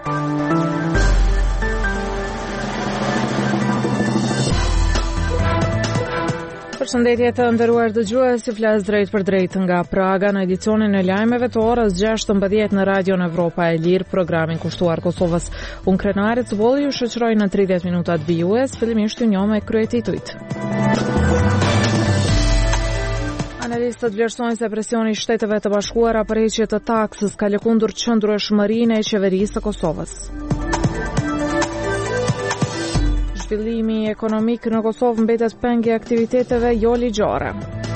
Përshëndetje të nderuar dëgjues, si flas drejt për drejt nga Praga në edicionin e lajmeve të orës 16 në Radion Evropa e Lirë, programin kushtuar Kosovës. Unë krenarit Zvolli ju shoqëroj në 30 minutat vijues, fillimisht ju njoh me kryetitujt. Analistët vlerësojnë se presioni i Shteteve të Bashkuara për heqje të taksës ka lëkundur qëndrueshmërinë e qeverisë së Kosovës. Zhvillimi ekonomik në Kosovë mbetet peng i aktiviteteve jo ligjore.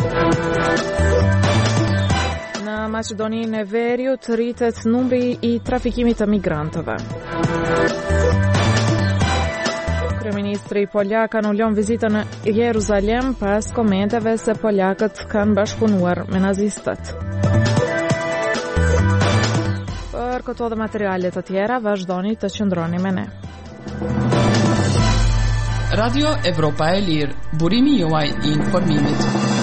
Në Maqedoninë e Veriut rritet numri i trafikimit të migrantëve. Kryeministri poljak anulon vizitën në Jeruzalem pas komenteve se poljakët kanë bashkëpunuar me nazistët. Për këto dhe materiale të tjera, vazhdoni të qëndroni me ne. Radio Evropa e Lirë, burimi juaj i informimit.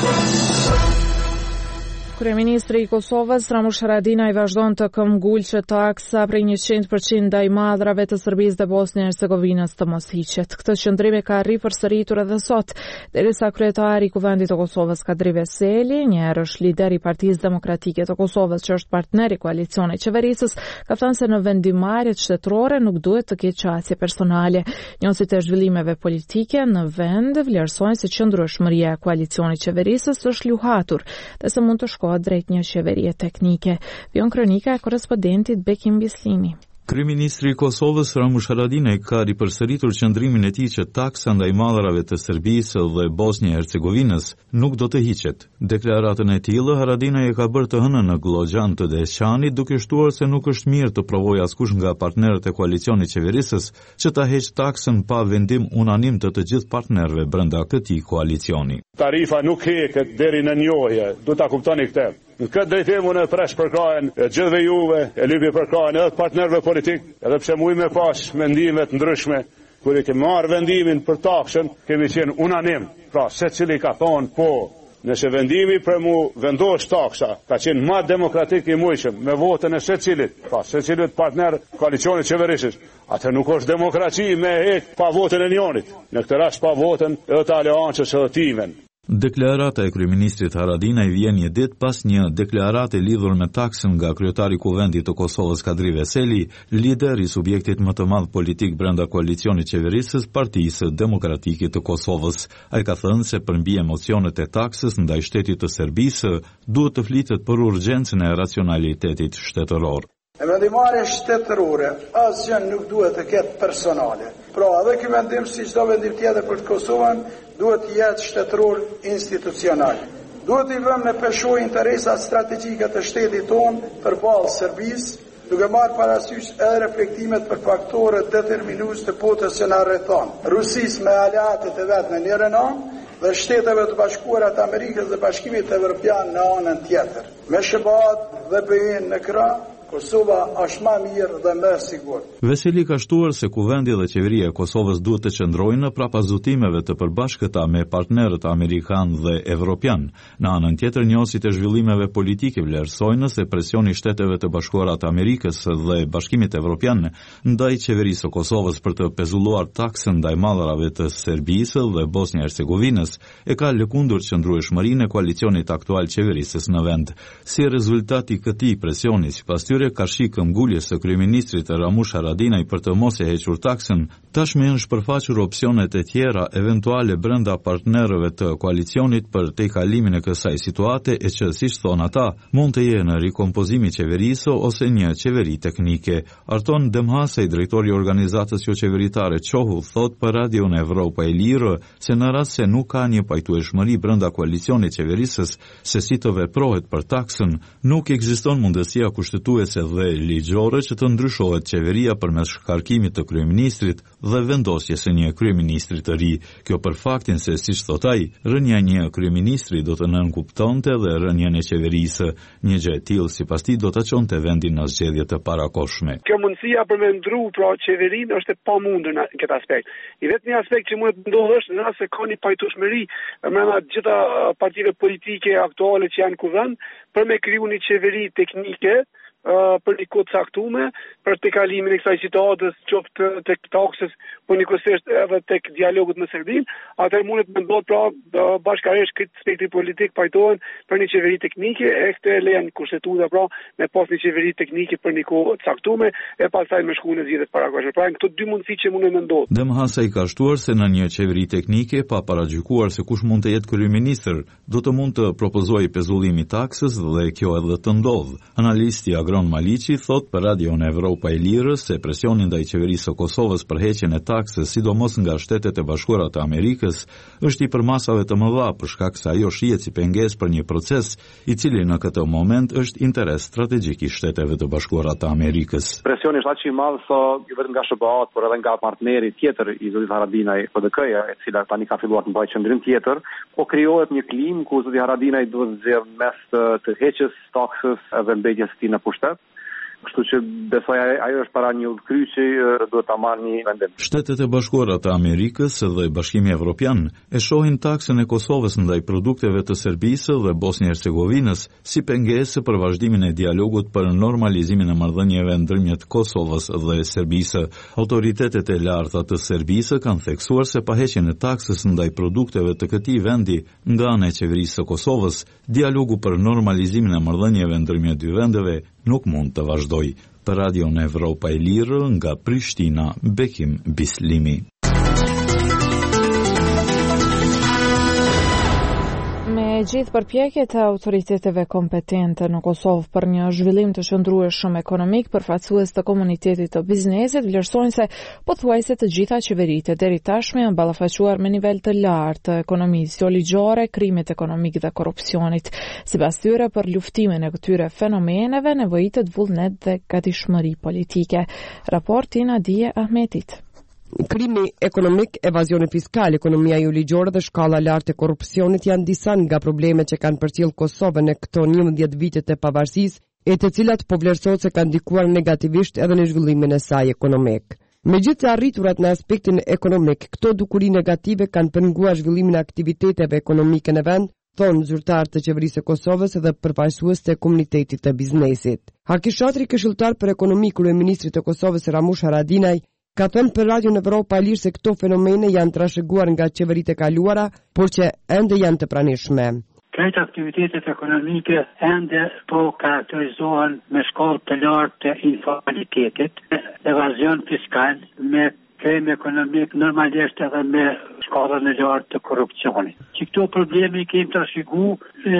Kryeministri i Kosovës, Ramush Haradinaj, vazhdon të këmbgulqe taksa prej 100% ndaj madrave të Serbisë dhe Bosnjë e Hercegovinës të mos hiqet. Këtë qëndrim ka ripërsëritur edhe sot, derisa kryetari i Kuvendit të Kosovës, Kadri Veseli, një herë është lider i Partisë Demokratike të Kosovës, që është partner i koalicionit qeverisës, ka thënë se në vendimarrjet shtetërore nuk duhet të ketë qasje personale. Njësit e zhvillimeve politike në vend vlerësojnë se qëndrueshmëria e koalicionit qeverisës është luhatur, dhe se mund të drejt një qeverie teknike. Vion kronika e korrespondentit Bekim Bislimi. Kryeministri i Kosovës Ramush Haradinaj ka ripërsëritur qëndrimin e tij që taksa ndaj madrave të Serbisë dhe Bosnjë e Hercegovinës nuk do të hiqet. Deklaratën e tillë Haradinaj e ka bërë të hënën në Glogjan të Deçanit, duke shtuar se nuk është mirë të provojë askush nga partnerët e koalicionit qeverisës që ta heqë taksën pa vendim unanim të gjithë partnerëve brenda këtij koalicioni. Tarifa nuk heket deri në njohje, do ta kuptoni këtë. Në këtë drejtim unë presh përkrajen e gjithëve juve, e lypi përkrajen edhe të partnerëve politik, edhe pse muj me pas mendime të ndryshme, kur i kemi marrë vendimin për taksën, kemi qenë unanim. Pra, secili ka thonë po, nëse vendimi për mu vendos taksa, ka qenë më demokratik i mujshëm, me votën e secilit, pra secilit partner koalicionit qeverisës. Atë nuk është demokraci me hek pa votën e njonit, në këtë rast pa votën edhe të aleancës edhe timen. Deklarata e kryeministrit Haradinaj vjen një ditë pas një deklarate lidhur me taksën nga kryetari i Kuvendit të Kosovës Kadri Veseli, lider i subjektit më të madh politik brenda koalicionit qeverisës, Partisë Demokratike të Kosovës. Ai ka thënë se përmbi emocionet e taksës ndaj shtetit të Serbisë duhet të flitet për urgjencën e racionalitetit shtetëror. E vendimarrja shtetërore asgjë nuk duhet të ketë personale. Pra, edhe ky vendim si çdo vendim tjetër për Kosovën duhet të jetë shtetëror institucional. Duhet i vëmë në peshoj interesat strategjike të shtetit tonë përballë Serbisë, duke marrë parasysh edhe reflektimet për faktorët determinues të botës që na rrethon. Rusisë me aleatët e vet në njërin anë dhe Shteteve të Bashkuara të Amerikës dhe Bashkimit Evropian në anën tjetër. Me SBA dhe BE-n në krah, Kosova është më mirë dhe më sigurt. Veseli ka shtuar se kuvendi dhe qeveria e Kosovës duhet të qëndrojnë prapas zotimeve të përbashkëta me partnerët amerikan dhe evropian. Në anën tjetër, njësit e zhvillimeve politike vlerësojnë se presioni i Shteteve të Bashkuara të Amerikës dhe Bashkimit Evropian ndaj qeverisë së Kosovës për të pezulluar taksën ndaj madrave të Serbisë dhe Bosnjë e Hercegovinës e ka lëkundur qëndrueshmërinë e koalicionit aktual qeverisës në vend. Si rezultat i këtij presioni, sipas ka shikë këmbguljes së kryeministrit Ramush Haradinaj për të mos e hequr taksën, tashmë janë shpërfaqur opsionet e tjera eventuale brenda partnerëve të koalicionit për tejkalimin e kësaj situate e që, siç thon ata, mund të jenë rikompozimi i qeverisë ose një qeveri teknike. Arton Demhasaj, drejtori i organizatës jo qeveritare Çohu, thot për Radion Evropa e Lirë se në rast se nuk ka një pajtueshmëri brenda koalicionit qeverisës se si të veprohet për taksën, nuk ekziston mundësia kushtetuese dhe ligjore që të ndryshohet qeveria përmes shkarkimit të kryeministrit dhe vendosjes së një kryeministri të ri. Kjo për faktin se, siç thot ai, rënja e një kryeministri do të nënkuptonte dhe rënjen e qeverisë. Një gjë e tillë sipas tij do ta çonte vendin në zgjedhje të parakohshme. Kjo mundësia për me ndru pra qeverinë është e pamundur në këtë aspekt. I vetmi aspekt që mund të ndodhë është në rast se ka një pajtueshmëri brenda gjitha partive politike aktuale që janë në kuvend për me kriju një qeveri teknike për një kohë caktuar, për tekalimin e kësaj situatës, qoftë tek taksës, po njëkohësisht edhe tek dialogut me Serbinë, atëherë mundet mendohet pra bashkërisht këtë spektri politik pajtohen për një qeveri teknike, e këtë lejon kushtetuta pra me pas një qeveri teknike për një kohë të caktuar e pastaj me shkuën e zgjedhjeve parakoshme. Pra këto dy mundësi që mund të mendohet. Demhasa i ka shtuar se në një qeveri teknike pa paragjykuar se kush mund të jetë kryeministër, do të mund të propozojë pezullimi taksës dhe kjo edhe të ndodh. Analisti Agron Maliqi thot për Radion Evropa e Lirës se presioni ndaj qeverisë së Kosovës për heqjen e taksës, sidomos nga Shtetet e Bashkuara të Amerikës, është i përmasave të mëdha për shkak se ajo shihet si pengesë për një proces i cili në këtë moment është interes strategjik i Shteteve të Bashkuara të Amerikës. Presioni është aq i madh sa jo vetëm nga SBA-t, por edhe nga partneri tjetër i Zotit Haradinaj, PDK-ja, e cila tani ka filluar të mbajë qendrim tjetër, po krijohet një klim ku Zoti Haradinaj duhet të zgjedhë mes të heqjes taksës edhe mbetjes së tij në pushtet. Kështu që besoj ajo është para një udhkryqi, duhet ta marrë një vendim. Shtetet e Bashkuara të Amerikës dhe Bashkimi Evropian e shohin taksën e Kosovës ndaj produkteve të Serbisë dhe Bosnjë-Hercegovinës si pengesë për vazhdimin e dialogut për normalizimin e marrëdhënieve ndërmjet Kosovës dhe Serbisë. Autoritetet e larta të Serbisë kanë theksuar se pa heqjen e taksës ndaj produkteve të këtij vendi nga ana e qeverisë së Kosovës, dialogu për normalizimin e marrëdhënieve ndërmjet dy vendeve nuk mund të vazhdoj. Për Radion Evropa e Lirë nga Prishtina, Bekim Bislimi. Me gjithë përpjekjet e autoriteteve kompetente në Kosovë për një zhvillim të qëndrueshëm ekonomik, përfaqësues të komunitetit të biznesit vlerësojnë se pothuajse të gjitha qeveritë deri tashme janë ballafaquar me nivel të lartë të ekonomisë jo ligjore, krimit ekonomik dhe korrupsionit. Sipas tyre, për luftimin e këtyre fenomeneve nevojitet vullnet dhe gatishmëri politike. Raporti Nadije Ahmetit. Krimi ekonomik, evazioni fiskal, ekonomia jo ligjore dhe shkalla lartë e korrupsionit janë disa nga problemet që kanë përcjell Kosovën në këto 11 vitet e pavarësisë, e të cilat po vlerësohet se kanë ndikuar negativisht edhe në zhvillimin e saj ekonomik. Megjithëse arriturat në aspektin ekonomik, këto dukuri negative kanë penguar zhvillimin e aktiviteteve ekonomike në vend, thonë zyrtar të qeverisë së Kosovës dhe përfaqësues të komunitetit të biznesit. Hakishatri këshilltar për ekonomi kryeministrit të Kosovës Ramush Haradinaj ka thënë për Radion Evropa e Lirë se këto fenomene janë trashëguar nga qeveritë e kaluara, por që ende janë të pranishme. Këto aktivitetet ekonomike ende po karakterizohen me shkallë të lartë të informalitetit, evazion fiskal, me krim ekonomik, normalisht edhe me shkallën e lartë të korrupsionit. Që këto probleme kemi trashëguar,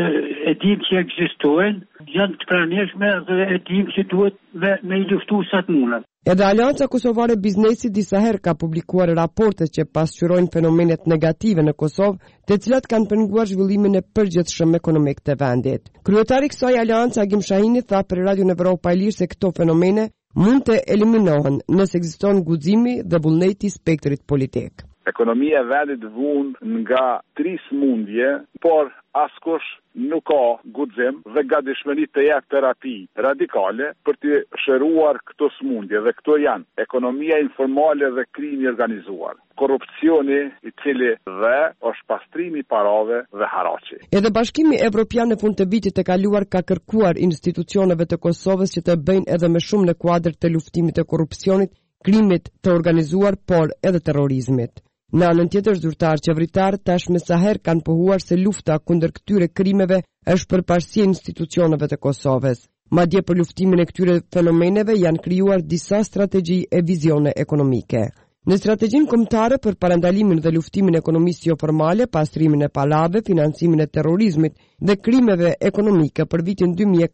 e dim që ekzistojnë, janë të pranishme dhe e dim që duhet me i luftu sa të mundën. Edhe Alianca Kosovare Biznesi disa herë ka publikuar raporte që pasqyrojnë fenomenet negative në Kosovë, të cilat kanë penguar zhvillimin e përgjithshëm ekonomik të vendit. Kryetari i kësaj aleance Agim Shahini tha për Radion Evropa e Lirë se këto fenomene mund të eliminohen nëse ekziston guximi dhe vullneti i spektrit politik. Ekonomia e vendit vun nga 3 smundje, por askush nuk ka guxim dhe gatishmëri të jap terapi radikale për të shëruar këto smundje, dhe këto janë ekonomia informale dhe krimi organizuar, korrupsioni i cili dhe është pastrimi i parave dhe haraqi. Edhe Bashkimi Evropian në fund të vitit të kaluar ka kërkuar institucioneve të Kosovës që të bëjnë edhe më shumë në kuadër të luftimit të korrupsionit, krimit të organizuar, por edhe terrorizmit. Në anën tjetër, zyrtar qeveritar tashmë sa herë kanë pohuar se lufta kundër këtyre krimeve është përparësi e institucioneve të Kosovës. Madje për luftimin e këtyre fenomeneve janë krijuar disa strategji e vizione ekonomike. Në strategjinë kombëtare për parandalimin dhe luftimin e ekonomisë jo formale, pastrimin e palave, financimin e terrorizmit dhe krimeve ekonomike për vitin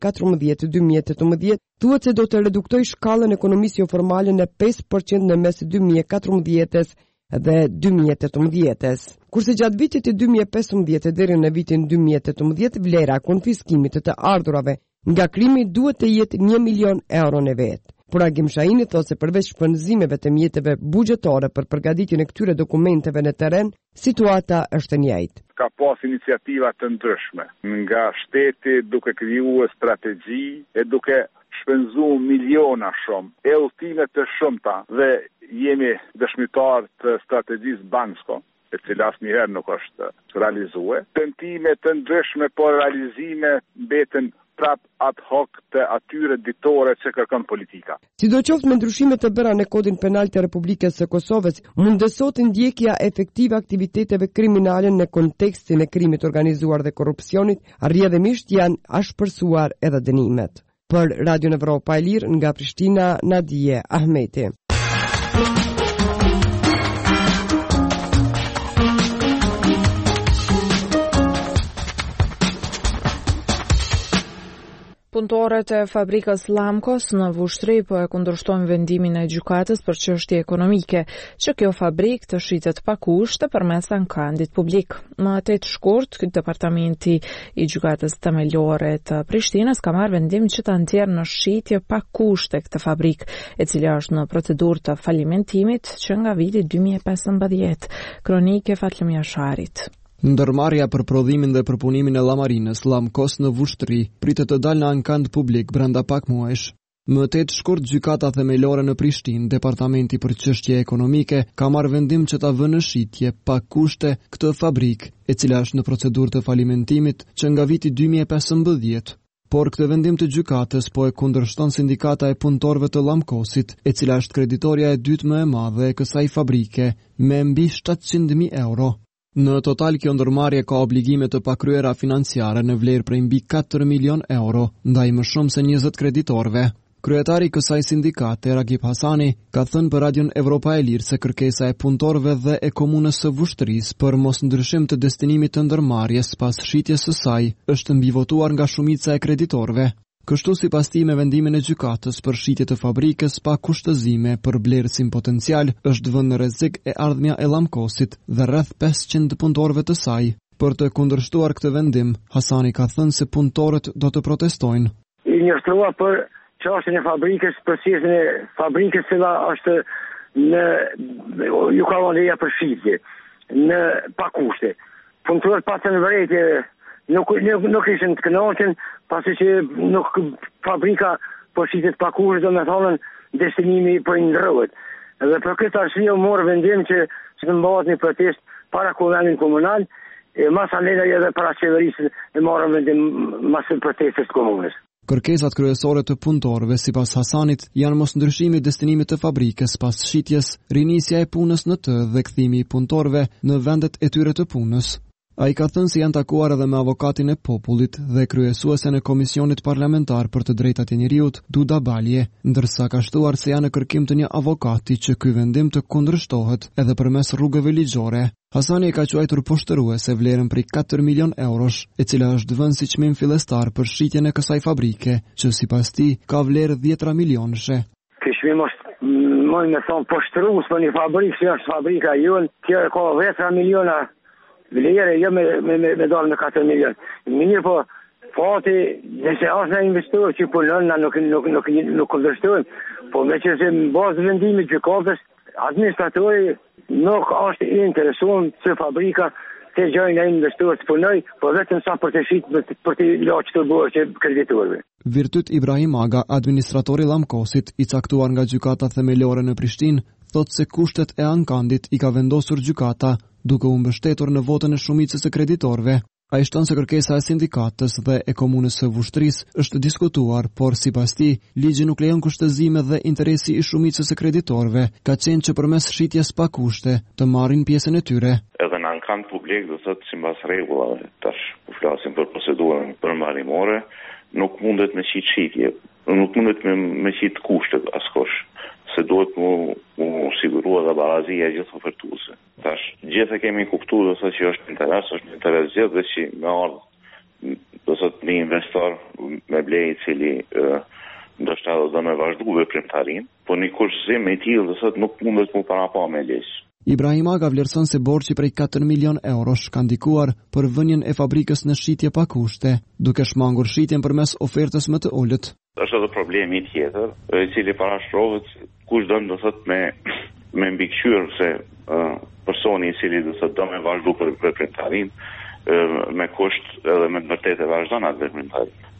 2014-2018, thuhet se do të reduktojë shkallën e ekonomisë jo formale në 5% në mes 2014-s dhe 2018-s. Kurse gjatë vitit të 2015 deri në vitin 2018, vlera konfiskimit të ardhurave nga krimi duhet të jetë 1 milion euro në vetë. Por Agim Shahini thotë se përveç shpenzimeve të mjeteve buxhetore për përgatitjen e këtyre dokumenteve në terren, situata është e njëjtë. Ka pas iniciativa të ndryshme nga shteti duke krijuar strategji e duke shpenzuar miliona shumë, e udhëtime të shumta, dhe jemi dëshmitar të strategjisë Bansko, e cila asnjëherë nuk është realizuar. Tentime të ndryshme, por realizime mbeten prap ad hoc të atyre ditore që kërkon politika. Sidoqoftë me ndryshimet e bëra në Kodin Penal të Republikës së Kosovës, mundësot ndjekja efektive aktiviteteve kriminale në kontekstin e krimit organizuar dhe korrupsionit, rrjedhimisht janë ashpërsuar edhe dënimet. Për Radio Evropa e Lirë nga Prishtina, Nadije Ahmeti. Punëtorët e fabrikës Lamkos në Vushtri po e kundërshtojnë vendimin e gjykatës për çështje ekonomike, që kjo fabrikë të shitet pa kushte përmes ankandit publik. Më 8 shkurt, departamenti i gjykatës themelore të Prishtinës ka marrë vendim që ta nxjerrë në shitje pa kushte këtë fabrikë, e cila është në procedurë të falimentimit që nga viti 2015. Kronike Fatlem Jasharit. Ndërmarrja për prodhimin dhe përpunimin e llamarinës Lamkos në Vushtri pritet të dalë në ankand publik brenda pak muajsh. Më 8 shkurt, gjykata themelore në Prishtinë, departamenti për çështje ekonomike, ka marrë vendim që ta vënë në shitje pa kushte këtë fabrikë, e cila është në procedurë të falimentimit që nga viti 2015. Por këtë vendim të gjykatës po e kundërshton Sindikata e Punëtorëve të Lamkosit, e cila është kreditorja e dytë më e madhe e kësaj fabrike, me mbi 700.000 euro. Në total, kjo ndërmarrje ka obligime të pakryera financiare në vlerë prej mbi 4 milion euro, ndaj më shumë se 20 kreditorëve. Kryetari i kësaj sindikate, Ragip Hasani, ka thënë për Radion Evropa e Lirë se kërkesa e punëtorëve dhe e komunës së Vushtrisë për mos ndryshim të destinimit të ndërmarrjes pas shitjes së saj është mbivotuar nga shumica e kreditorëve. Kështu sipas tij, me vendimin e gjykatës për shitje të fabrikës pa kushtëzime për blerësim potencial, është vënë në rrezik e ardhmja e Lamkosit dhe rreth 500 punëtorëve të saj. Për të kundërshtuar këtë vendim, Hasani ka thënë se punëtorët do të protestojnë. I njoftua për çështjen e fabrikës, procesën e fabrikës që është ju ka vënë për shitje në pa kushte. Punëtorët pasën vërejtje nuk ishin të kënaqur, pasi që nuk fabrika po shitet pa kushte, do me thonë destinimi po i ndrrohet. Dhe për këtë arsye u mor vendim që të mbahet një protest para Kuvendit Komunal, e mas alena edhe para qeverisë e marrën vendim mas protestës të komunës. Kërkesat kryesore të punëtorëve sipas Hasanit janë mosndryshimi i destinimit të fabrikës pas shitjes, rinisja e punës në të dhe kthimi i punëtorëve në vendet e tyre të punës. Ai ka thënë se janë takuar edhe me avokatin e popullit dhe kryesuesen e Komisionit Parlamentar për të Drejtat e Njeriut, Duda Balje, ndërsa ka shtuar se janë në kërkim të një avokati që ky vendim të kundërshtohet edhe përmes rrugëve ligjore. Hasani e ka quajtur poshtëruese vlerën prej 4 milion eurosh, e cila është vënë si çmim fillestar për shitjen e kësaj fabrike, që sipas tij ka vlerë 10 milionësh. Ky çmim është më me thon poshtërues për një fabrikë që është fabrika jonë, që ka 10 miliona vlerë, jo me dalë me 4 milion. Mirë po, fati, nëse është në investor që punon, nuk kundërshtojmë, po me që se në bazë vendimit gjykatës, administratori nuk është i interesuar që fabrika të gjojnë në investor të punoj, po vetëm sa për të shitë për të laqë të bërë që kreditorëve. Virtut Ibrahim Aga, administratori Lamkosit, i caktuar nga gjykata themelore në Prishtinë, thot se kushtet e ankandit i ka vendosur gjykata, duke u mbështetur në votën e shumicës së kreditorëve. Ai shton se kërkesa e sindikatës dhe e komunës së Vushtrisë është diskutuar, por sipas tij, ligji nuk lejon kushtëzime dhe interesi i shumicës së kreditorëve ka qenë që përmes shitjes pa kushte të marrin pjesën e tyre. Edhe në ankand publik do thotë sipas rregullave, tash po flasim për procedurën përmbarimore, nuk mundet me shitje, nuk mundet me shit kushtet askush, se duhet mu sigurua dhe barazia gjithë ofertuese. Tash, gjithë e kemi kuptuar do thotë që është një interes gjithë dhe që me ardhë do thotë një investor me blej i cili ndoshta do me vazhdu veprimtarinë, po një kushtzim i tillë do thotë nuk mundet mu parapa me lesh. Ibrahim Aga vlerëson se borxhi prej 4 milion eurosh ka ndikuar për vënien e fabrikës në shitje pa kushte, duke shmangur shitjen përmes ofertës më të ulët. Është edhe problemi tjetër, i cili parashtrohet kush do thotë me mbikëqyr se personi i cili do thotë do me vazhdu për veprimtarinë me kusht edhe me vërtetë vazhdon atë veprimtarinë.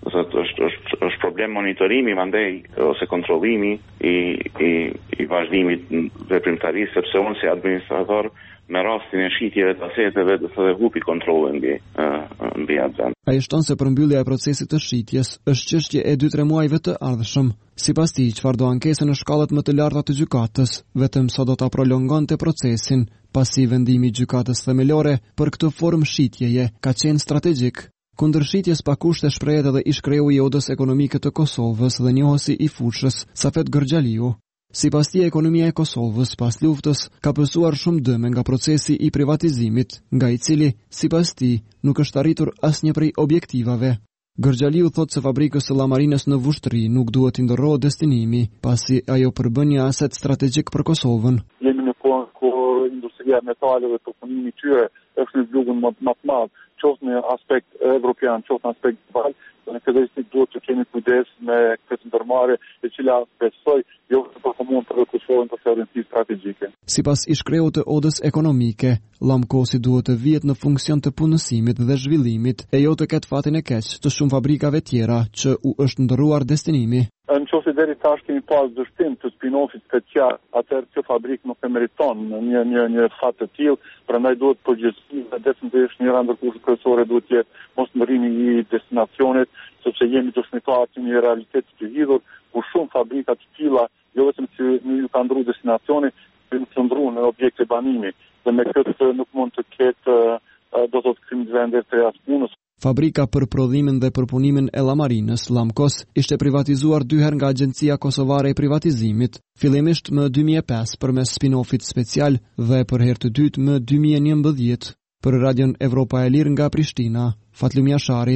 Është problem monitorimi mandej ose kontrollimi i vazhdimit veprimtarisë, sepse unë si administrator me rastin e shitjeve të aseteve dhe hupi kontrollin mbi atë. Ai shton se përmbyllja e procesit të shitjes është çështje e 2-3 muajve të ardhshëm. Sipas tij, çfarë do ankesë në shkallat më të larta të gjykatës, vetëm sa do ta prolongonte procesin, pasi vendimi i gjykatës themelore për këtë formë shitjeje ka qenë strategjik. Kundër shitjes pa kushte shprehet edhe ish-kreu i Odës Ekonomike të Kosovës dhe njohësi i fushës Safet Gërgjaliu. Sipas tij, ekonomia e Kosovës pas luftës ka pësuar shumë dëme nga procesi i privatizimit, nga i cili, sipas tij, nuk është arritur asnjë prej objektivave. Gërgjaliu thot se fabrikës së llamarinës në Vushtri nuk duhet i ndërrohet destinimi, pasi ajo përbën një aset strategjik për Kosovën. Jemi në kohën kur industria e metaleve të punimit tyre është në zgjuar më të madh, qoftë në aspekt evropian, qoftë në aspekt global. Në këtë duhet të kemi kujdes me këtë ndërmarrje e cila besoj jo vetëm për mund të Kosovën për rëndësi strategjike. Sipas ish-kreut të Odës Ekonomike, Llamkosi duhet të vihet në funksion të punësimit dhe zhvillimit e jo të ketë fatin e keq të shumë fabrikave tjera që u është ndërruar destinimi. Në qoftë deri tash kemi pas dështim të spin-offit special, atëherë kjo fabrikë nuk e meriton një fat të tillë, prandaj duhet përgjegjësi dhe definitivisht një ndërkush kryesore duhet të jetë mos ndërrimi i destinacionit, sepse jemi të shmituar në një realitet të lidhur ku shumë fabrika të tilla jo vetëm që nuk kanë ndruar destinacionin, por të ndruan në objekte banimi. Dhe me këtë nuk mund të ketë do të kemi vende të punës. Fabrika për prodhimin dhe përpunimin e llamarinës, Llamkos, ishte privatizuar 2 herë nga Agjencia Kosovare e Privatizimit, fillimisht më 2005 përmes spin-offit special dhe për herë të dytë më 2011. Për Radion Evropa e Lirë nga Prishtina, Fatlim Jashari.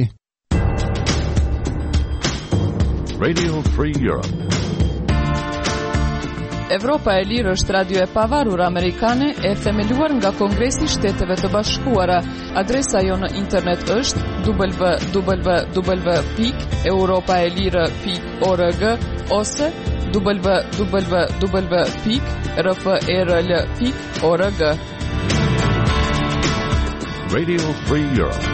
Radio Free Europe. Evropa e Lirë është radio e pavarur amerikane e themeluar nga Kongresi i Shteteve të Bashkuara. Adresa jo në internet është www.europaelire.org ose www.rfrl.org. Radio Free Europe.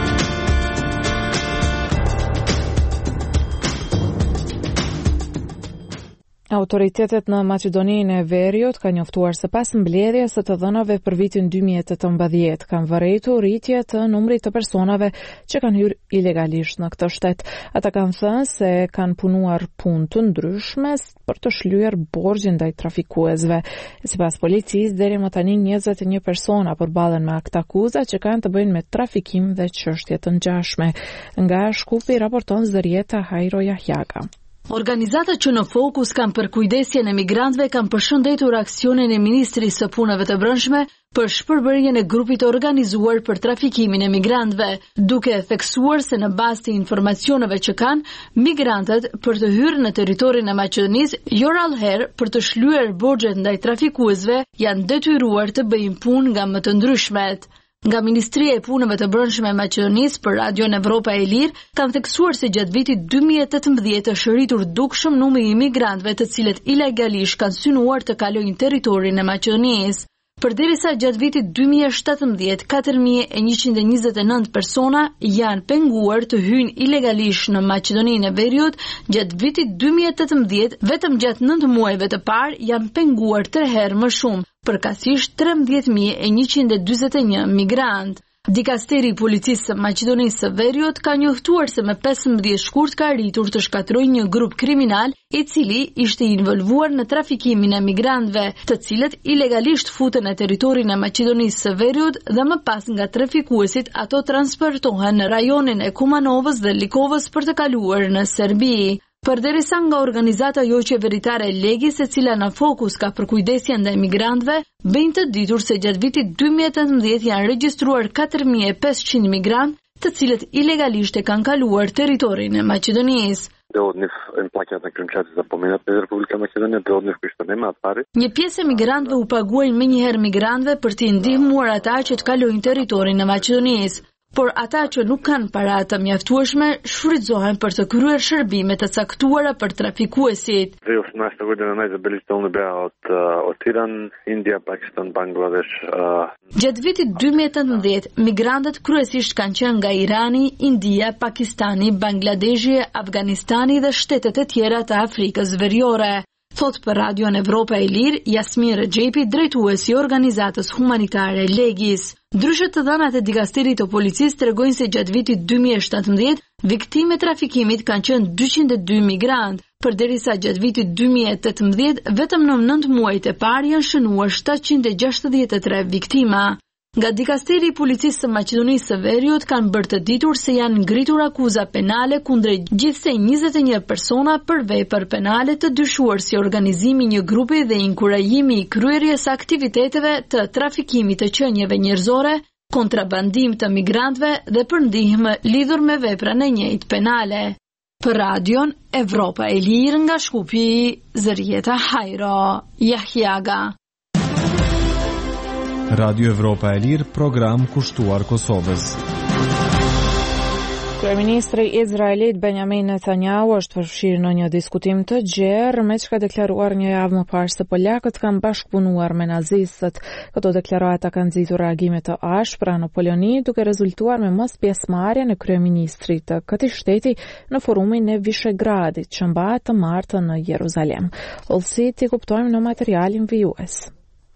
Autoritetet në Maqedoninë e Veriut kanë njoftuar se pas mbledhjes së të dhënave për vitin 2018 kanë vërejtur rritje të numrit të personave që kanë hyrë ilegalisht në këtë shtet. Ata kanë thënë se kanë punuar punë të ndryshme për të shlyer borxhin ndaj trafikuesve. Sipas policisë, deri më tani 21 persona përballen me akte akuza që kanë të bëjnë me trafikim dhe çështje të ngjashme. Nga Shkupi raporton Zërieta Hajro Jahjaga. Organizatat që në fokus kanë për kujdesjen e migrantëve kanë përshëndetur aksionin e Ministrisë së Punëve të Brendshme për shpërbërjen e grupit të organizuar për trafikimin e migrantëve, duke theksuar se në bazë të informacioneve që kanë, migrantët për të hyrë në territorin e Maqedonisë jo rallëherë për të shlyer borxhet ndaj trafikuesve janë detyruar të bëjnë punë nga më të ndryshmet. Nga Ministria e Punëve të Brendshme e Maqedonisë për Radion Evropa e Lirë kanë theksuar se gjatë vitit 2018 është rritur dukshëm numri i imigrantëve të cilët ilegalisht kanë synuar të kalojnë territorin e Maqedonisë. Përderisa gjatë vitit 2017 4129 persona janë penguar të hyjnë ilegalisht në Maqedoninë e Veriut, gjatë vitit 2018 vetëm gjatë 9 muajve të parë janë penguar 3 herë më shumë, përkatësisht 13.141 migrantë. Dikasteri i Policisë së Maqedonisë së Veriut ka njoftuar se me 15 shkurt ka arritur të shkatrojë një grup kriminal i cili ishte involvuar në trafikimin e migrantëve, të cilët ilegalisht futen në territorin e Maqedonisë së Veriut dhe më pas nga trafikuesit ato transportohen në rajonin e Kumanovës dhe Likovës për të kaluar në Serbi. Përderisa nga organizata jo qeveritare Legis, e cila në fokus ka për kujdesjen ndaj migrantëve, bëjnë të ditur se gjatë vitit 2018 janë regjistruar 4500 migrantë, të cilët ilegalisht e kanë kaluar territorin e Maqedonisë. Një pjesë e migrantëve u paguajnë menjëherë migrantëve për t'i ndihmuar ata që të kalojnë territorin e Maqedonisë. por ata që nuk kanë para të mjaftueshme shfrytëzohen për të kryer shërbime të caktuara për trafikuesit. Dhe 18 godina najzabeležitelne bea od Iran, India, Pakistan, Bangladesh. Gjatë vitit 2018, migrantët kryesisht kanë qenë nga Irani, India, Pakistani, Bangladeshi, Afganistani dhe shtetet e tjera të Afrikës Veriore. Thot për Radion Evropa e Lirë, Jasmin Rexhepi, drejtuesi i organizatës humanitare Legis. Ndryshe të dhënat e dikasterit të policisë tregojnë se gjatë vitit 2017, viktime trafikimit kanë qenë 202 migrantë, përderisa gjatë vitit 2018, vetëm në 9 muajt e parë janë shënuar 763 viktima. Nga dikasteri i policisë së Maqedonisë së Veriut kanë bërë të ditur se janë ngritur akuza penale kundrejt gjithsej 21 persona për vepër penale të dyshuar si organizimi një grupi dhe inkurajimi i kryerjes aktiviteteve të trafikimit të qenieve njerëzore, kontrabandim të migrantëve dhe për ndihmë lidhur me veprën e njëjtë penale. Për Radion Evropa e Lirë nga Shkupi, Zërieta Hajro, Jahjaga. Radio Evropa e Lirë, program kushtuar Kosovës. Kryeministri izraelit Benjamin Netanyahu është përfshirë në një diskutim të gjerë, me që ka deklaruar një javë më parë se polakët kanë bashkëpunuar me nazistët. Këto deklarata kanë nxitur reagime të ashpra në Poloni, duke rezultuar me mos pjesëmarrjen e kryeministrit të këtij shteti në forumin e Vishegradit, që mbahet të martën në Jeruzalem. Hollësit i kuptojmë në materialin vijues.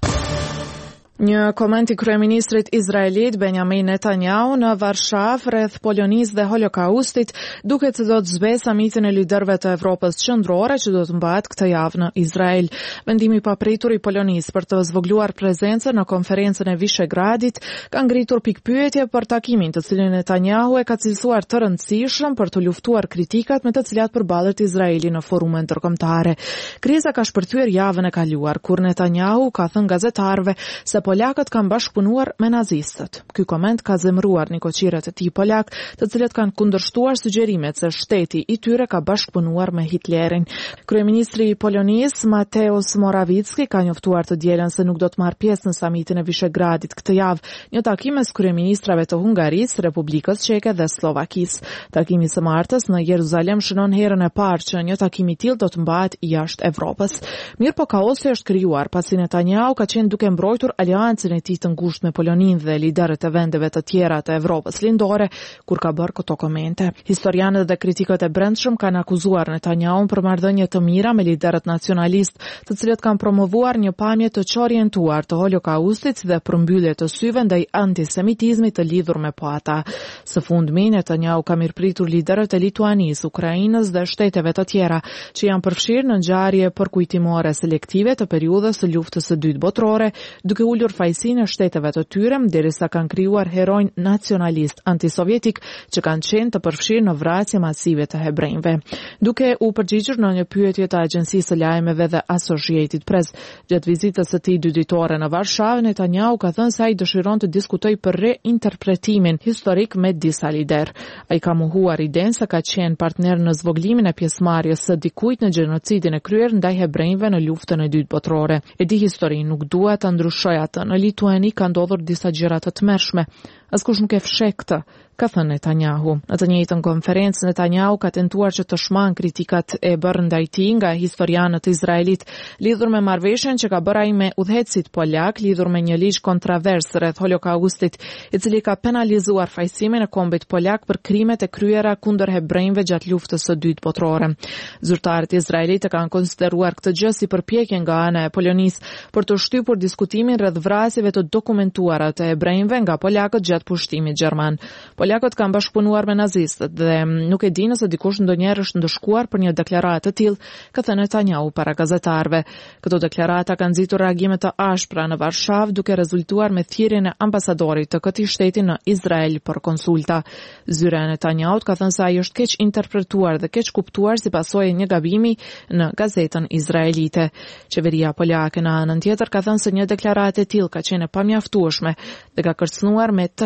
Një koment i kryeministrit izraelit Benjamin Netanyahu në Varshavë rreth Polonisë dhe Holokaustit duket se do të zbes samitin e liderëve të Evropës qendrore që do të mbahet këtë javë në Izrael. Vendimi i papritur i Polonisë për të zvogluar prezencën në konferencën e Vishegradit ka ngritur pikpyetje për takimin të cilin Netanyahu e ka cilësuar të rëndësishëm për të luftuar kritikat me të cilat përballet Izraeli në forume ndërkombëtare. Kriza ka shpërthyer javën e kaluar kur Netanyahu ka thënë gazetarëve se polakët kanë bashkëpunuar me nazistët. Ky koment ka zemëruar nikoqirët e tij polak, të cilët kanë kundërshtuar sugjerimet se shteti i tyre ka bashkëpunuar me Hitlerin. Kryeministri i Polonisë Mateusz Morawiecki ka njoftuar të dielën se nuk do të marrë pjesë në samitin e Vishegradit këtë javë, një takim mes kryeministrave të Hungarisë, Republikës Çeke dhe Slovakisë. Takimi së martës në Jeruzalem shënon herën e parë që një takim i tillë do të mbahet jashtë Evropës. Mirë po kaosi është krijuar pasi Netanyahu ka qenë duke mbrojtur aliancën e tij të ngushtë me Poloninë dhe liderët e vendeve të tjera të Evropës lindore kur ka bërë këto komente. Historianët dhe kritikët e brendshëm kanë akuzuar Netanyahun për marrëdhënie të mira me liderët nacionalist, të cilët kanë promovuar një pamje të çorientuar të Holokaustit dhe përmbyllje të syve ndaj antisemitizmit të lidhur me po ata. Së fundmi, Netanyahu ka mirëpritur liderët e Lituanisë, Ukrainës dhe shteteve të tjera që janë përfshirë në ngjarje përkujtimore selektive të periudhës së luftës së dytë botërore, duke ulur fajsinë e shteteve të tyre derisa kanë krijuar heronj nacionalist antisovjetik që kanë qenë të përfshirë në vrasje masive të hebrejve. Duke u përgjigjur në një pyetje të agjencisë së lajmeve dhe Associated Press gjatë vizitës së tij dyditore në Varshavë, Netanyahu ka thënë se ai dëshiron të diskutojë për reinterpretimin historik me disa lider. Ai ka mohuar idenë se ka qenë partner në zvoglimin e pjesëmarrjes së dikujt në gjenocidin e kryer ndaj hebrejve në luftën e dytë botërore. E di historinë, nuk dua ta ndryshoj atë. Në Lituani ka ndodhur disa gjëra të tmerrshme. Askush nuk e fsheh këtë, ka thënë Netanyahu. Në të njëjtën konferencë, Netanyahu ka tentuar që të shmang kritikat e bërë ndaj tij nga historianët e Izraelit lidhur me marrëveshjen që ka bërë ai me udhëheqësit polak lidhur me një ligj kontrovers rreth Holokaustit, i cili ka penalizuar fajsimin e kombit polak për krimet e kryera kundër hebrejve gjatë luftës së dytë botërore. Zyrtarët izraelitë kanë konsideruar këtë gjë si përpjekje nga ana e Polonisë për të shtypur diskutimin rreth vrasjeve të dokumentuara të hebrejve nga polakët gjatë pushtimit gjerman. Polakët kanë bashkëpunuar me nazistët dhe nuk e di nëse dikush ndonjëherë është ndëshkuar për një deklaratë të tillë, ka thënë Netanyahu para gazetarëve. Këto deklarata kanë nxitur reagime të ashpra në Varshavë, duke rezultuar me thirrjen e ambasadorit të këtij shteti në Izrael për konsulta. Zyra e Netanyahut ka thënë se ai është keq interpretuar dhe keq kuptuar si pasojë një gabimi në gazetën izraelite. Qeveria polake në anën tjetër ka thënë se një deklaratë e tillë ka qenë pamjaftueshme dhe ka kërcënuar me të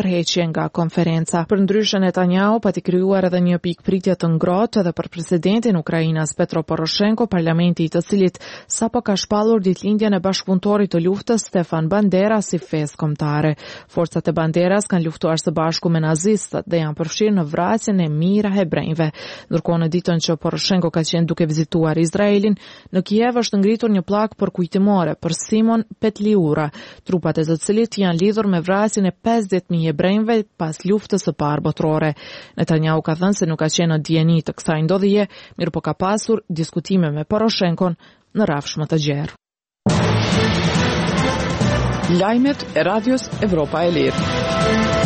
tërheqje nga konferenca. Përndryshe Netanyahu pati krijuar edhe një pikpritje të ngrohtë edhe për presidentin e Ukrainës Petro Poroshenko, parlamenti i të cilit sapo ka shpallur ditëlindjen e bashkëpunëtorit të luftës Stefan Bandera si festë kombëtare. Forcat e Banderas kanë luftuar së bashku me nazistët dhe janë përfshirë në vrasjen e mijëra hebrejve. Ndërkohë në ditën që Poroshenko ka qenë duke vizituar Izraelin, në Kiev është ngritur një pllak përkujtimore për Simon Petliura, trupat e të cilit janë lidhur me vrasjen e 50.000 hebrejve pas luftës së parë botërore. Netanyahu ka thënë se nuk ka qenë në dijeni të kësaj ndodhje, mirë po ka pasur diskutime me Poroshenkon në rrafshmë të gjerë. Lajmet e Radios Evropa e Lirë.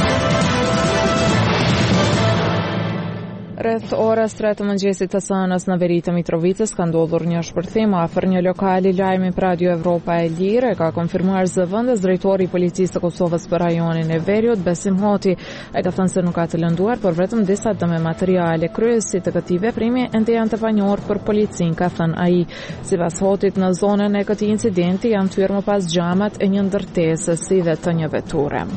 Rreth orës 3 të mëngjesit të sënës në veri të Mitrovicës ka ndodhur një shpërthim afër një lokali. Lajmi për Radio Evropa e Lirë ka konfirmuar zëvendës drejtori i policisë të Kosovës për rajonin e Veriut, Besim Hoti. Ai ka thënë se nuk ka të lënduar, por vetëm disa dëme materiale. Kryesi të këtij veprimi ende janë të panjohur për policinë, ka thënë ai. Sipas Hotit, në zonën e këtij incidenti janë thyer më pas xhamat e një ndërtesë si dhe të një veture.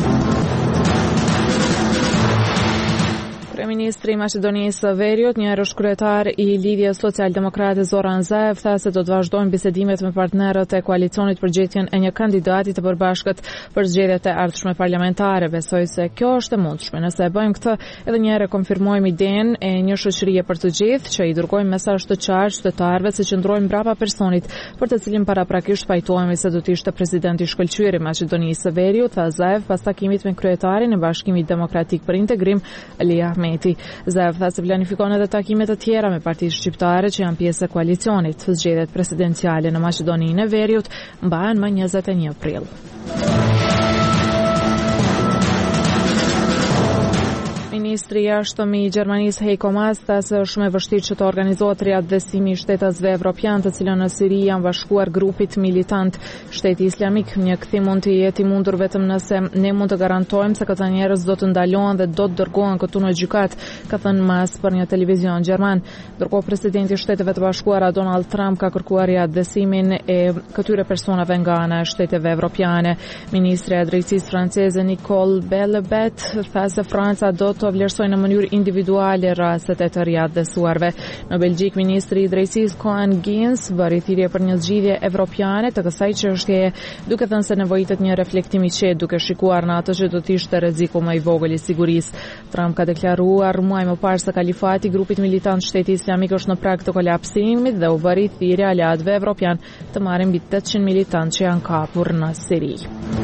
Ministri i Maqedonisë së Veriut, një kryetar i Lidhjes Social-Demokrate Zoran Zaev, tha se do të vazhdojnë bisedimet me partnerët e koalicionit për gjetjen e një kandidati të përbashkët për zgjedhjet e ardhshme parlamentare. Besoj se kjo është e mundshme. Nëse e bëjmë këtë, edhe një herë konfirmojmë idenë e një shoqërie për të gjithë, që i dërgojmë mesazh të qartë qytetarëve se qëndrojmë brapa personit për të cilin paraprakisht pajtohemi se do të ishte presidenti i shkëlqyer i Maqedonisë së Veriut, tha Zaev pas takimit me kryetarin e Bashkimit Demokratik për Integrim, Ali Ahmeti. Zaev tha se planifikon edhe takime të tjera me partitë shqiptare që janë pjesë e koalicionit. Zgjedhjet presidenciale në Maqedoninë e Veriut mbahen më 21 prill. Ministri i jashtëm i Gjermanisë Heiko Maas tha se është shumë e vështirë që të organizohet riaddhesimi i shtetësve evropian të cilën në Siri janë bashkuar grupit militant Shteti Islamik. Një kthim mund të jetë i mundur vetëm nëse ne mund të garantojmë se këta njerëz do të ndalohen dhe do të dërgohen këtu në gjykat, ka thënë Maas për një televizion gjerman. Ndërkohë presidenti i Shteteve të Bashkuara Donald Trump ka kërkuar riaddhesimin e këtyre personave nga ana e shteteve evropiane. Ministri i drejtësisë franceze Nicole Belloubet tha se Franca do të vlerësoj në mënyrë individuale rastet e të riaddhesuarve. Në Belgjik, ministri i drejtësisë Koen Gins bëri thirrje për një zgjidhje evropiane të kësaj çështjeje, duke thënë se nevojitet një reflektim i qetë duke shikuar në atë që do të ishte rreziku më i vogël i sigurisë. Trump ka deklaruar muaj më parë se kalifati i grupit militant Shteti Islamik është në prag të kolapsimit dhe u bëri thirrje aleatëve evropian të marrin mbi 800 militantë që janë kapur në Siri.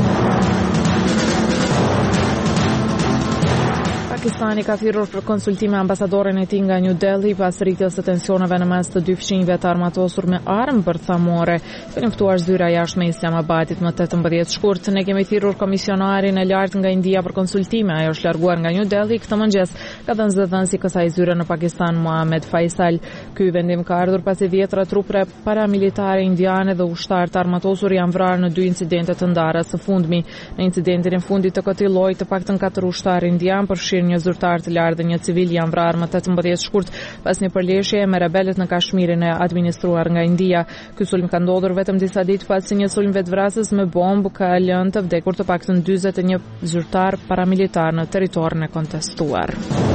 Pakistani ka thirrur për konsultime ambasadoren e tij nga New Delhi pas rritjes së tensioneve në mes të dy fqinjve të armatosur me armë bërthamore. Ka njoftuar zyra jashtme e Islamabadit më 18 shkurt. Ne kemi thirrur komisionarin e lartë nga India për konsultime. Ajo është larguar nga New Delhi këtë mëngjes, ka thënë zëdhënësi i kësaj zyre në Pakistan Mohammed Faisal. Ky vendim ka ardhur pasi 10 trupe paramilitare indiane dhe ushtar të armatosur janë vrarë në 2 incidente të ndara së fundmi. Në incidentin e fundit të këtij lloji të paktën 4 ushtarë indian përfshirë një zyrtar të lartë dhe një civil janë vrarë më 18 shkurt pas një përleshjeje me rebelët në Kashmirin e administruar nga India. Ky sulm ka ndodhur vetëm disa ditë pas një sulm vetvrasës me bombë ka lënë të vdekur të paktën 41 zyrtar paramilitar në territorin e kontestuar.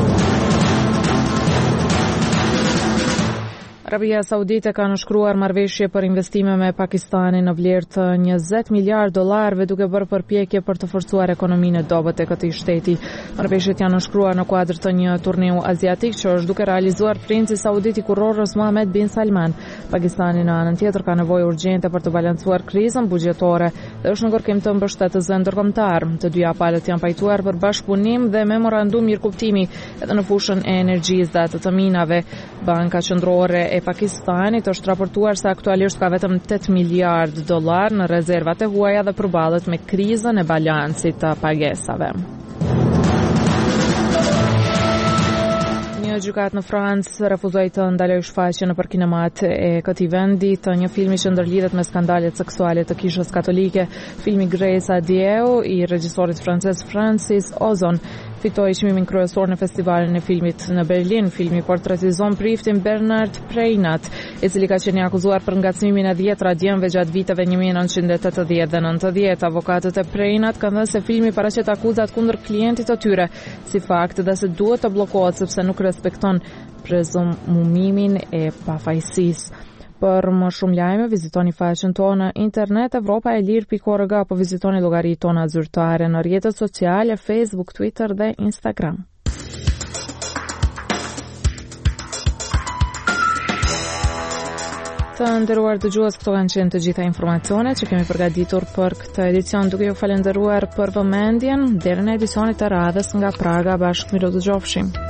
Arabia Saudite ka nënshkruar marrëveshje për investime me Pakistanin në vlerë të $20 miliardë duke bërë përpjekje për të forcuar ekonominë e dobët e këtij shteti. Marrëveshjet janë nënshkruar në kuadër të një turneu aziatik që është duke realizuar princi saudit i kurorës Mohammed bin Salman. Pakistani në anën tjetër ka nevojë urgjente për të balancuar krizën buxhetore dhe është në kërkim të mbështetësve ndërkombëtar. Të dyja palët janë pajtuar për bashkëpunim dhe memorandum mirëkuptimi edhe në fushën e energjisë dhe të minave. Banka Qendrore e Pakistanit është raportuar se aktualisht ka vetëm $8 miliardë në rezervat e huaja dhe përballet me krizën e balancit të pagesave. Një gjykat në Francë refuzoi të ndalojë shfaqjen nëpër kinemat e këtij vendi të një filmi që ndërlidhet me skandalet seksuale të Kishës Katolike. Filmi Grace a Dieu i regjisorit francez Francis Ozon Fitoi çmimin kryesor në festivalin e filmit në Berlin. Filmi portretizon priftin Bernard Preinat, i cili ka qenë akuzuar për ngacmimin e 10 djemve gjatë viteve 1980 dhe 90. Avokatët e Preinat kanë thënë se filmi paraqet akuzat kundër klientit të tyre, si fakt dhe se duhet të bllokohet sepse nuk respekton prezumumimin e pafajësisë. Për më shumë lajme, vizitoni faqen tonë në internet evropaelir.org apo vizitoni llogaritë tona zyrtare në rrjetet sociale Facebook, Twitter dhe Instagram. Të nderuar dëgjues, këto kanë qenë të gjitha informacionet që kemi përgatitur për këtë edicion, duke ju falenderuar për vëmendjen. Deri në edicionit të radhës nga Praga, bashkë miru të gjofshim.